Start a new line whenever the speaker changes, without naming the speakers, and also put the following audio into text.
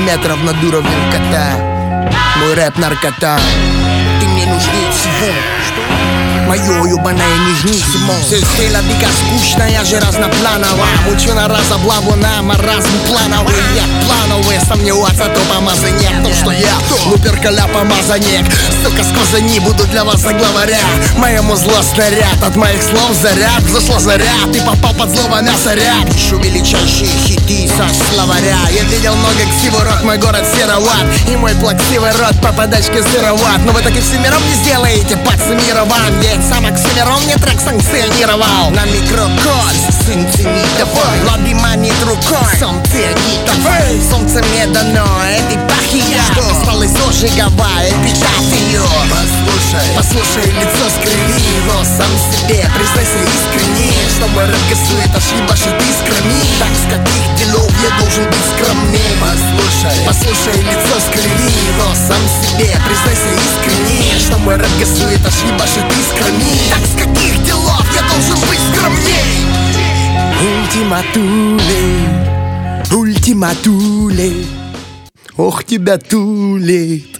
метров над уровнем кота. Мой рэп наркота. Ты мне нужнее всего. Мое ебаное нижнисимо. Все стиля дико скучная же разноплановая. Мучу на разоблаву на маразм плановый. Я плановый, сомневаться то помазанник. То, что я луперкаля помазанник. Сука, сквозь не буду для вас за главаря. Моему зло снаряд, от моих слов заряд. Зашла заря, ты попал под злого мяса ряд. Ищу величайшие хиты со словаря. Я видел много ксиворот, мой город сероват. И мой плаксивый рот по подачке сыроват. Но вы так и всемиром не сделаете, подсуммирован. Ведь сам оксимирон мне трек санкционировал. На микрокод, сын цени давай. Лови манит рукой, сам цени давай. Солнце мне дано, этой пахи я. Что осталось зажиговая, питать ее. Послушай, лицо скриви его сам себе. Признайся искренне, что мой рэп косует, ошибашит искрами. Так с каких делов я должен быть скромнее? Послушай, лицо скриви его сам себе. Признайся искренне, что мой рэп косует, ошибашит искрами. Так с каких делов я должен быть скромней? Ультиматуле, ультиматуле. Ох тебя, Туле.